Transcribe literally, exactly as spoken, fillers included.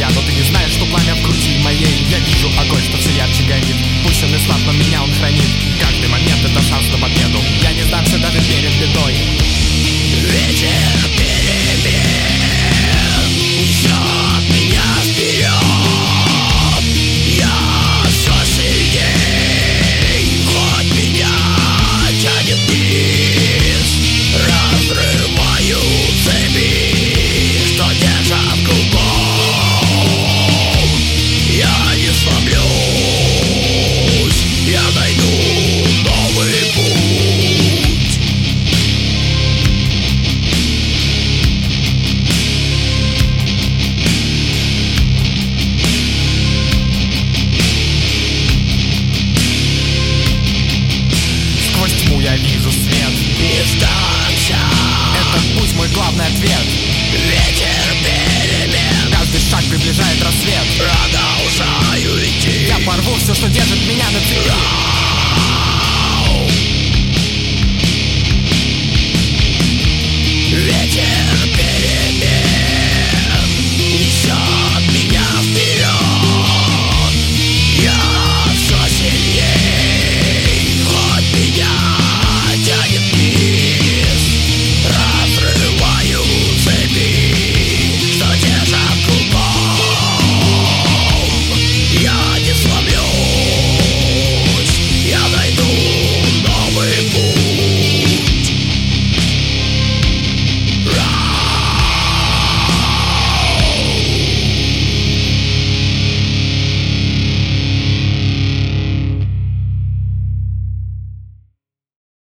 я, но ты не знаешь, что пламя в груди моей. Я вижу огонь, что все ярче горит. Пусть он и слаб, но меня он хранит. Каждый момент — это шанс на победу. Я не сдамся даже перед бедой. Ветер перемен несет меня вперед. Я все сильней, хоть меня тянет вниз. Разрываю цепи, что держат кругом. Я не сломлюсь, я найду новый путь. Сквозь тьму я вижу свет. Не сдамся, Этот путь мой главный ответ. ветер перемен. Каждый шаг приближает рассвет. Продолжаю идти. Я порву все, что держит меня на цепи.